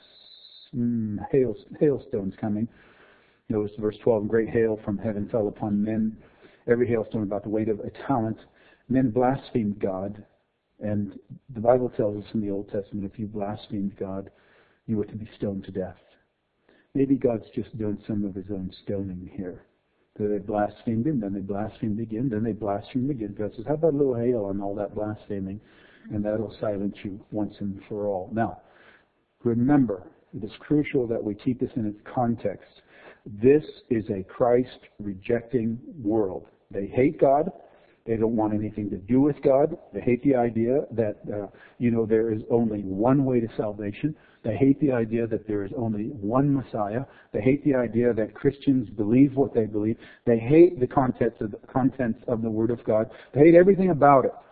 hailstones coming. Notice verse 12, great hail from heaven fell upon men, every hailstone about the weight of a talent. Men blasphemed God, and the Bible tells us in the Old Testament, if you blasphemed God, you were to be stoned to death. Maybe God's just doing some of His own stoning here. So they blasphemed Him, then they blasphemed again, then they blasphemed again. God says, how about a little hail on all that blaspheming, and that'll silence you once and for all. Now, remember, it is crucial that we keep this in its context. This is a Christ-rejecting world. They hate God. They don't want anything to do with God. They hate the idea that, there is only one way to salvation. They hate the idea that there is only one Messiah. They hate the idea that Christians believe what they believe. They hate the contents of the Word of God. They hate everything about it.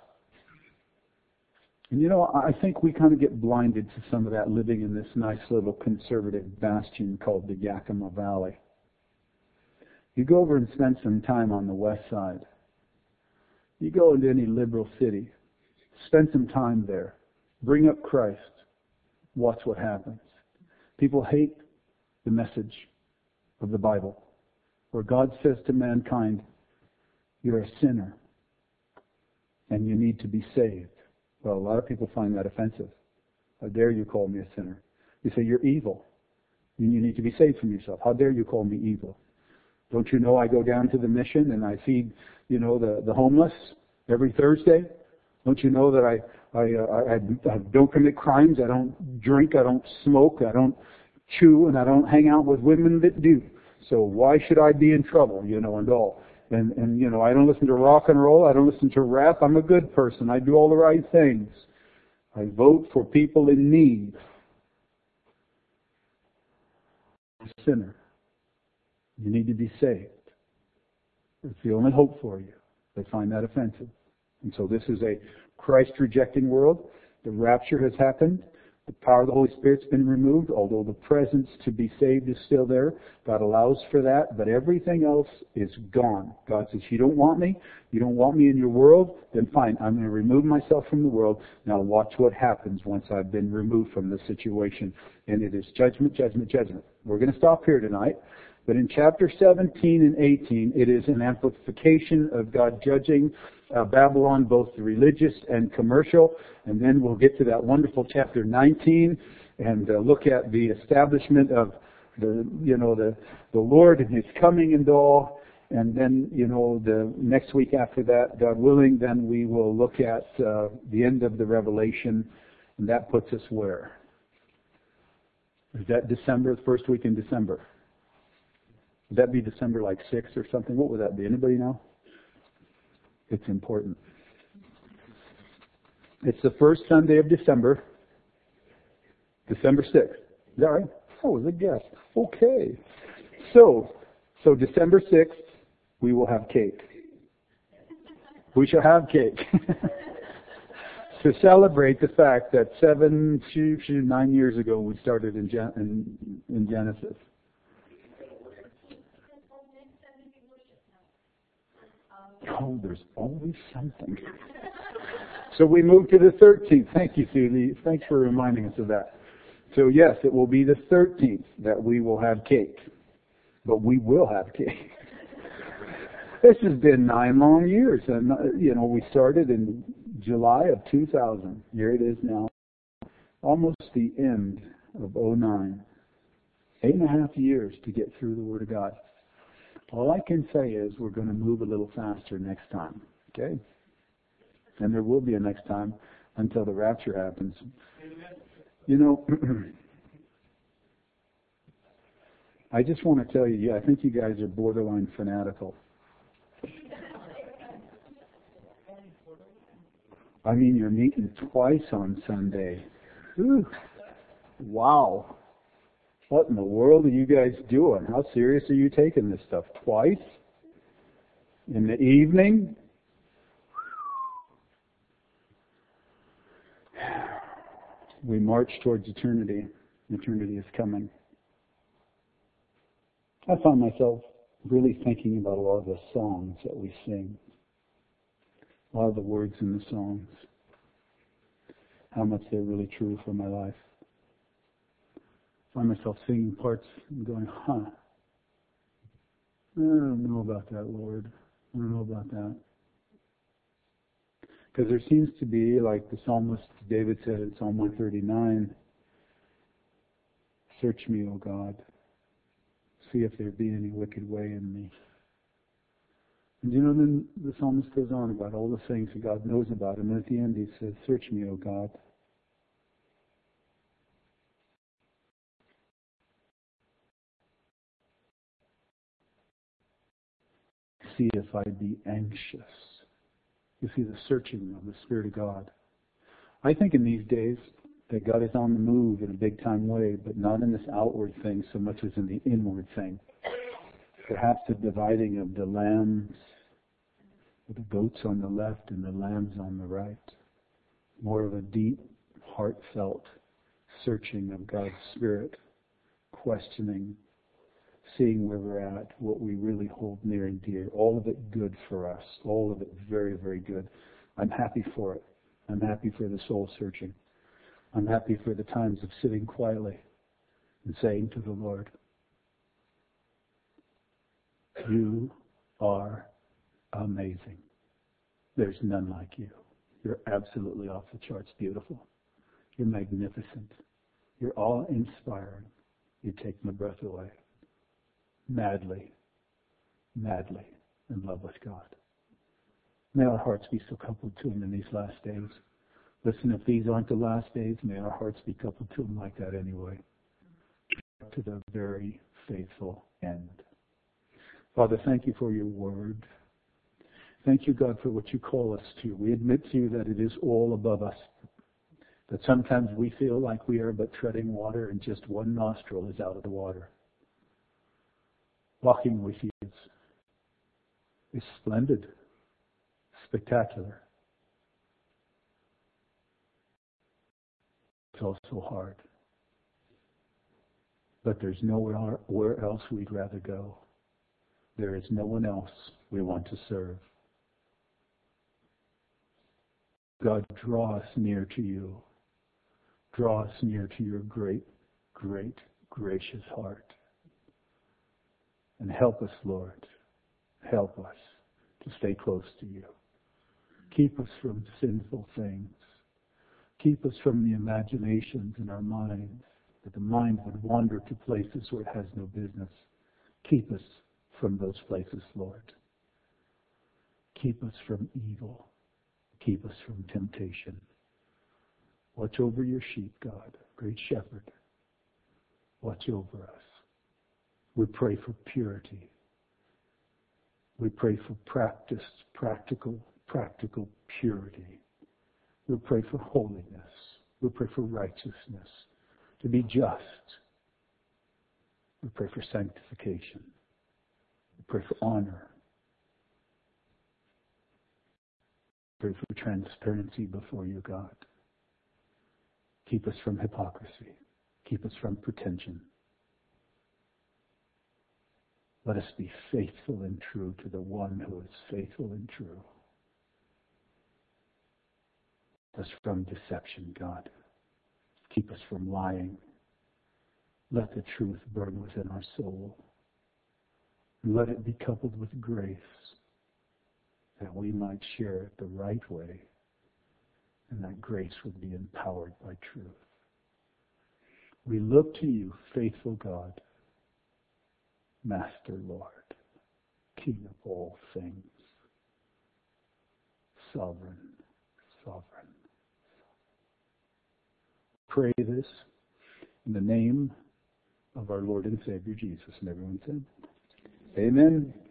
And I think we kind of get blinded to some of that living in this nice little conservative bastion called the Yakima Valley. You go over and spend some time on the west side. You go into any liberal city. Spend some time there. Bring up Christ. Watch what happens. People hate the message of the Bible, where God says to mankind, you're a sinner and you need to be saved. Well, a lot of people find that offensive. How dare you call me a sinner? You say, you're evil. You need to be saved from yourself. How dare you call me evil? Don't you know I go down to the mission and I feed, the homeless every Thursday? Don't you know that I don't commit crimes, I don't drink, I don't smoke, I don't chew, and I don't hang out with women that do. So why should I be in trouble, and all? And I don't listen to rock and roll, I don't listen to rap, I'm a good person, I do all the right things. I vote for people in need. Sinner. You need to be saved. It's the only hope for you. They find that offensive. And so this is a Christ-rejecting world. The rapture has happened. The power of the Holy Spirit's been removed, although the presence to be saved is still there. God allows for that, but everything else is gone. God says, you don't want me in your world, then fine, I'm going to remove myself from the world. Now watch what happens once I've been removed from the situation. And it is judgment, judgment, judgment. We're going to stop here tonight. But in chapter 17 and 18, it is an amplification of God judging Babylon, both the religious and commercial. And then we'll get to that wonderful chapter 19 and look at the establishment of the Lord and His coming and all. And then, the next week after that, God willing, then we will look at the end of the Revelation. And that puts us where? Is that December, the first week in December? Would that be December 6th or something? What would that be? Anybody know? It's important. It's the first Sunday of December, December 6th. Is that right? That was a guess. Okay. So December 6th, we will have cake. We shall have cake. To celebrate the fact that 9 years ago we started in Genesis. Oh, there's always something. So we move to the 13th. Thank you, Susie. Thanks for reminding us of that. So yes, it will be the 13th that we will have cake. But we will have cake. This has been 9 long years. And, we started in July of 2000. Here it is now. Almost the end of 2009. 8.5 years to get through the Word of God. All I can say is we're going to move a little faster next time. Okay? And there will be a next time until the rapture happens. I just want to tell you, I think you guys are borderline fanatical. I mean, you're meeting twice on Sunday. Ooh. Wow. What in the world are you guys doing? How serious are you taking this stuff? Twice? In the evening? We march towards eternity. Eternity is coming. I find myself really thinking about a lot of the songs that we sing. A lot of the words in the songs. How much they're really true for my life. I find myself singing parts and going, I don't know about that, Lord. I don't know about that. Because there seems to be, like the psalmist David said in Psalm 139, search me, O God. See if there be any wicked way in me. And then the psalmist goes on about all the things that God knows about him. And at the end he says, search me, O God. See if I be anxious. You see the searching of the Spirit of God. I think in these days that God is on the move in a big time way, but not in this outward thing so much as in the inward thing. Perhaps the dividing of the lambs, with the goats on the left and the lambs on the right. More of a deep, heartfelt searching of God's Spirit, questioning, seeing where we're at, what we really hold near and dear. All of it good for us. All of it very, very good. I'm happy for it. I'm happy for the soul searching. I'm happy for the times of sitting quietly and saying to the Lord, You are amazing. There's none like you. You're absolutely off the charts beautiful. You're magnificent. You're awe-inspiring. You take my breath away. Madly in love with God. May our hearts be so coupled to Him in these last days. Listen, if these aren't the last days, may our hearts be coupled to Him like that anyway. To the very faithful end. Father, thank you for your word. Thank you, God, for what you call us to. We admit to you that it is all above us. That sometimes we feel like we are but treading water and just one nostril is out of the water. Walking with you is splendid, spectacular. It's also hard. But there's nowhere else we'd rather go. There is no one else we want to serve. God, draw us near to you. Draw us near to your great, great, gracious heart. And help us, Lord. Help us to stay close to you. Keep us from sinful things. Keep us from the imaginations in our minds, that the mind would wander to places where it has no business. Keep us from those places, Lord. Keep us from evil. Keep us from temptation. Watch over your sheep, God, great shepherd. Watch over us. We pray for purity. We pray for practical purity. We pray for holiness. We pray for righteousness, to be just. We pray for sanctification. We pray for honor. We pray for transparency before you, God. Keep us from hypocrisy. Keep us from pretension. Let us be faithful and true to the one who is faithful and true. Keep us from deception, God. Keep us from lying. Let the truth burn within our soul. Let it be coupled with grace, that we might share it the right way, and that grace would be empowered by truth. We look to you, faithful God, Master Lord, King of all things, sovereign. Pray this in the name of our Lord and Savior Jesus. And everyone said, Amen.